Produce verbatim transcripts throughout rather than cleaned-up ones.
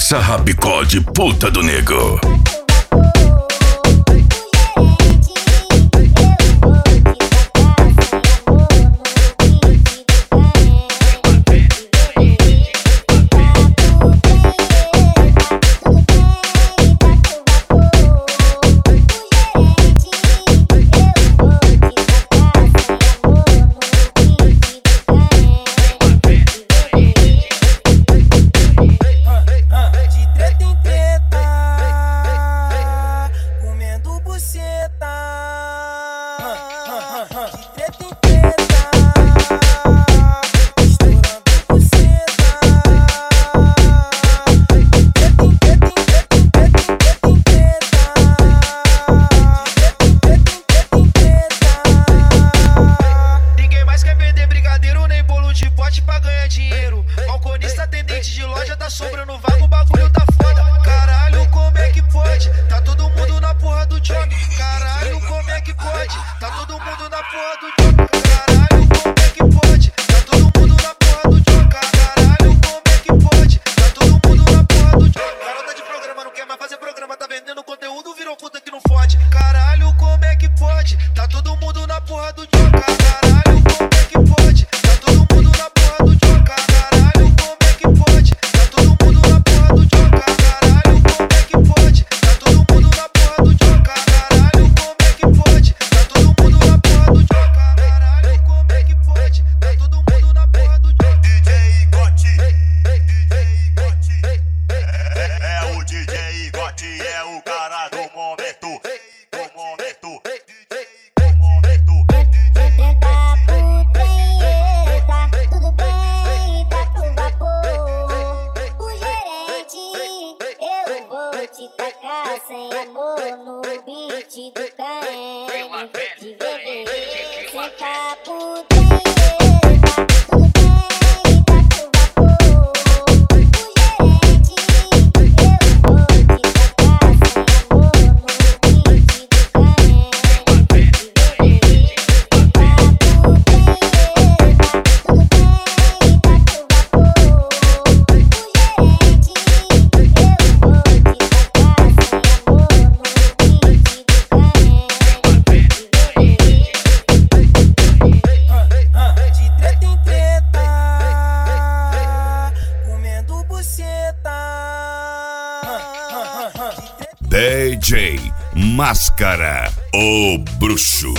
Corsa Rabicó de puta do nego. Balconista, atendente de loja, tá sobrando vaga, o bagulho tá foda. Caralho, como é que pode? Tá todo mundo na porra do job. Caralho, como é que pode? Tá todo mundo na porra do job. Caralho, como é que pode? Tá todo mundo na porra do job. Caralho, como é que pode? Tá todo mundo na porra do job. Garota de programa não quer mais fazer programa, tá vendendo conteúdo, virou puta que não fode. Caralho, como é que pode? Tá todo mundo na porra do job. Caralho, como é que pode? Tá todo mundo na porra do job. Caralho, como é que pode? Tá todo mundo na porra do job. Caralho, como é que pode? Tá todo mundo na porra do job. Caralho, como é que pode? Tá todo mundo na porra do job. Caralho, como é que pode? Tá todo mundo na porra do job. D J Gotti, D J Gotti, é, é o D J Gotti, é o cara do momento, do momento, do momento. Tudo bem, tá com vapor. O gerente, eu vou te tacar sem amor no beat do Caem. De beber, sem papo, tudo bem, tá com vapor. O gerente, eu vou te tacar sem amor no beat do Caem. De beber, sem papo, tudo bem, tá com vapor. O gerente, eu vou te tacar sem amor no beat do De treta em treta, comendo buceta. D J Máscara, o bruxo.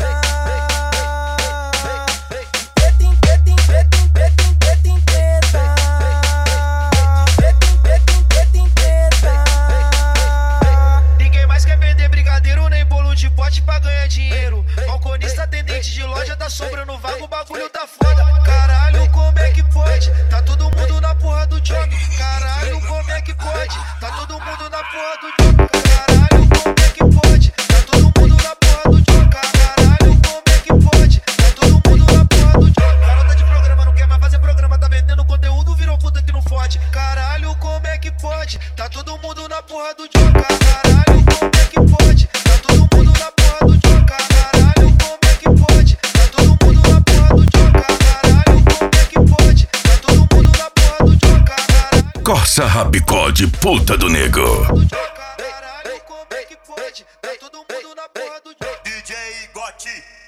Ninguém mais quer vender brigadeiro nem bolo de pote pra ganhar dinheiro. Balconista, atendente de loja, tá sobrando vaga, o bagulho tá foda. Caralho, como é que pode? Tá todo mundo na porra do job. Caralho, como é que pode? Tá todo mundo na porra do job. Caralho, como é que pode? Tá todo mundo na porra do job. Caralho, como é que pode? Tá todo mundo na porra do job. Garota de programa não quer mais fazer programa, tá vendendo conteúdo, virou puta que não fode. Caralho, como é que pode? Tá todo mundo na porra do job. Caralho, como é que pode? Tá todo mundo na porra do job. Caralho, como é que pode? Tá todo mundo na porra do job. Caralho, como é que pode? Tá todo mundo na porra do job. Caralho, Corsa Rabicó de puta do nego. caralho, como é que pode? Tá todo mundo na porra do job. D J Gotti.